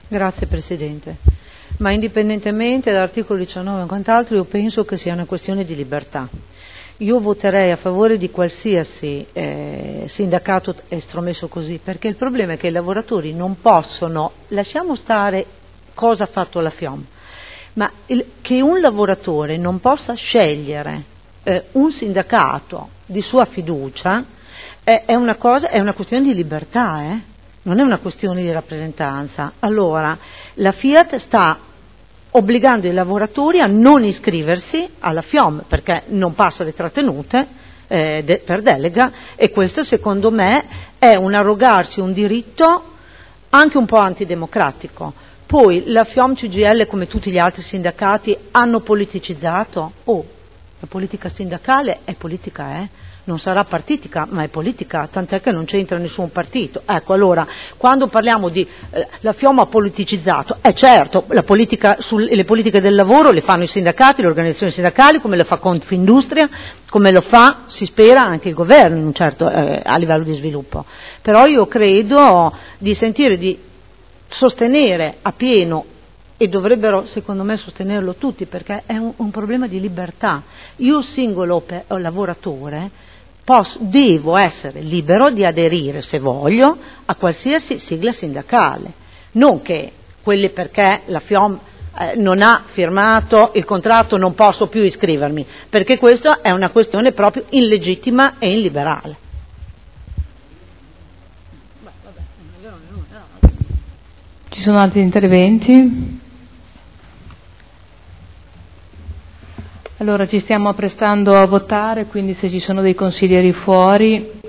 Grazie Presidente. Ma indipendentemente dall'articolo 19 e quant'altro, io penso che sia una questione di libertà. Io voterei a favore di qualsiasi sindacato estromesso così, perché il problema è che i lavoratori non possono, lasciamo stare cosa ha fatto la FIOM, ma che un lavoratore non possa scegliere un sindacato di sua fiducia è una questione di libertà, non è una questione di rappresentanza. Allora, la Fiat sta obbligando i lavoratori a non iscriversi alla FIOM perché non passa le trattenute per delega, e questo secondo me è un arrogarsi un diritto anche un po' antidemocratico. Poi la FIOM CGIL, come tutti gli altri sindacati, hanno politicizzato. La politica sindacale è politica, non sarà partitica, ma è politica, tant'è che non c'entra nessun partito. Ecco, allora, quando parliamo di la FIOM ha politicizzato, certo, le politiche del lavoro le fanno i sindacati, le organizzazioni sindacali, come lo fa Confindustria, come lo fa, si spera, anche il governo, a livello di sviluppo. Però io credo di sentire di sostenere a pieno, e dovrebbero secondo me sostenerlo tutti, perché è un problema di libertà. Io singolo lavoratore devo essere libero di aderire, se voglio, a qualsiasi sigla sindacale, non che quelli perché la FIOM non ha firmato il contratto non posso più iscrivermi, perché questa è una questione proprio illegittima e illiberale. Ci sono altri interventi? Allora ci stiamo apprestando a votare, quindi se ci sono dei consiglieri fuori